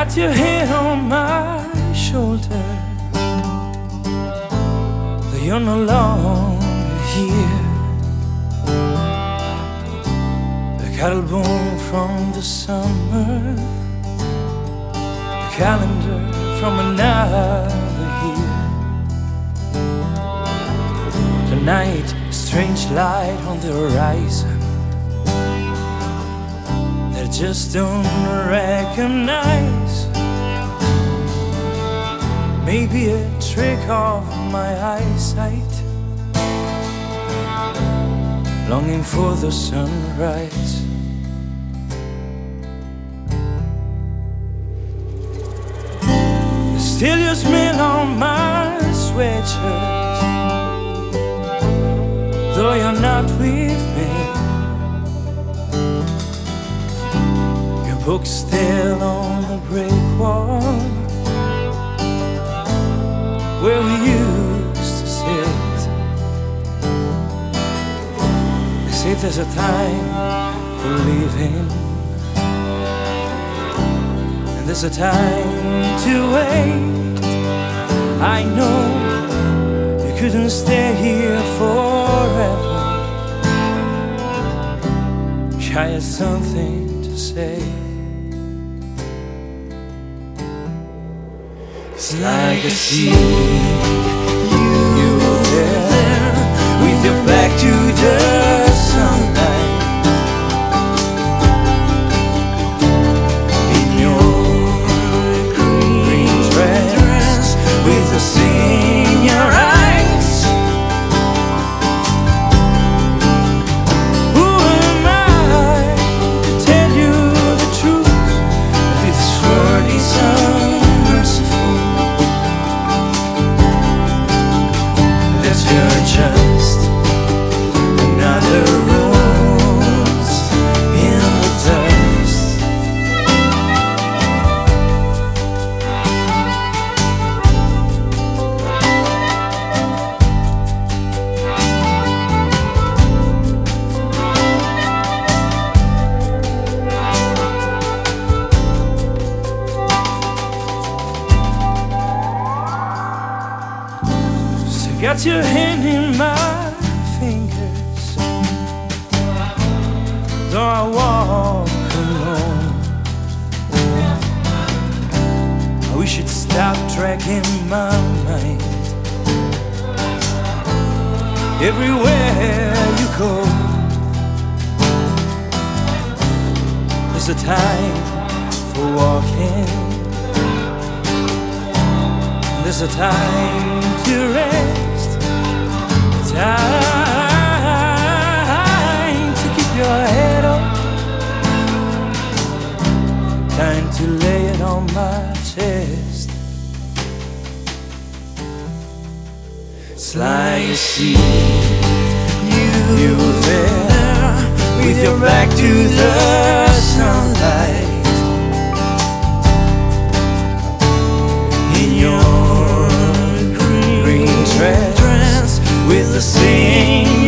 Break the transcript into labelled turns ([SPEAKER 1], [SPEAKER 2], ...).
[SPEAKER 1] got your head on my shoulder, but you're no longer here. The cattle bone from the summer, the calendar from another year. Tonight, a strange light on the horizon that I just don't recognize. Maybe a trick of my eyesight, longing for the sunrise. There's still your smell on my sweatshirt, though you're not with me. Your book's still on the brick wall where we used to sit. They say there's a time for living, and there's a time to wait. I know you couldn't stay here forever. I had something to say. It's like I see you there with your back to the sunlight, in your green dress with the sea in your eyes. Who am I to tell you the truth? This world is unmerciful. You're just another rose in the dust. So got your hand in my fingers, though I walk alone. I wish you'd stop dragging my mind everywhere you go. There's a time for walking, there's a time to rest, time to keep your head up, time to lay it on my chest. It's like I see you there with your back to the sunlight, in your green dress with the same